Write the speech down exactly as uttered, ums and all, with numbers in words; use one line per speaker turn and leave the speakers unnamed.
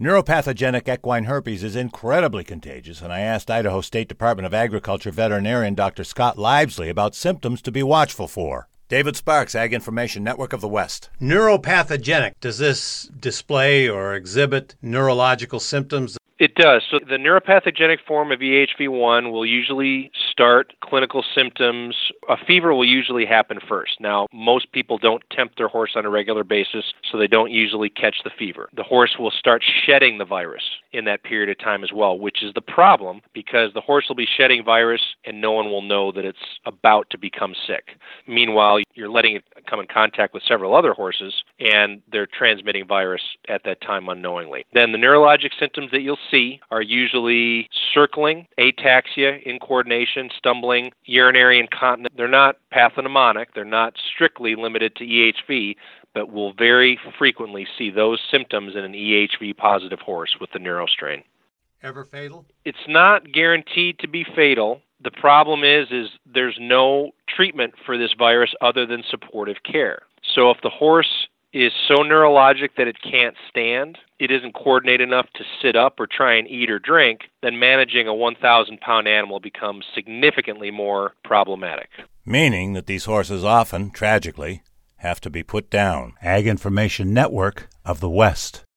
Neuropathogenic equine herpes is incredibly contagious, and I asked Idaho State Department of Agriculture veterinarian Doctor Scott Livesley about symptoms to be watchful for. David Sparks, Ag Information Network of the West.
Neuropathogenic, does this display or exhibit neurological symptoms?
It does. So the neuropathogenic form of E H V one will usually start clinical symptoms. A fever will usually happen first. Now, most people don't tempt their horse on a regular basis, so they don't usually catch the fever. The horse will start shedding the virus in that period of time as well, which is the problem because the horse will be shedding virus and no one will know that it's about to become sick. Meanwhile, you're letting it come in contact with several other horses and they're transmitting virus at that time unknowingly. Then the neurologic symptoms that you'll see are usually circling, ataxia, incoordination, stumbling, urinary incontinence. They're not pathognomonic. They're not strictly limited to E H V, but we'll very frequently see those symptoms in an E H V-positive horse with the neuro strain.
Ever fatal?
It's not guaranteed to be fatal. The problem is, is there's no treatment for this virus other than supportive care. So if the horse is so neurologic that it can't stand, it isn't coordinated enough to sit up or try and eat or drink, then managing a one thousand pound animal becomes significantly more problematic.
Meaning that these horses often, tragically, have to be put down. Ag Information Network of the West.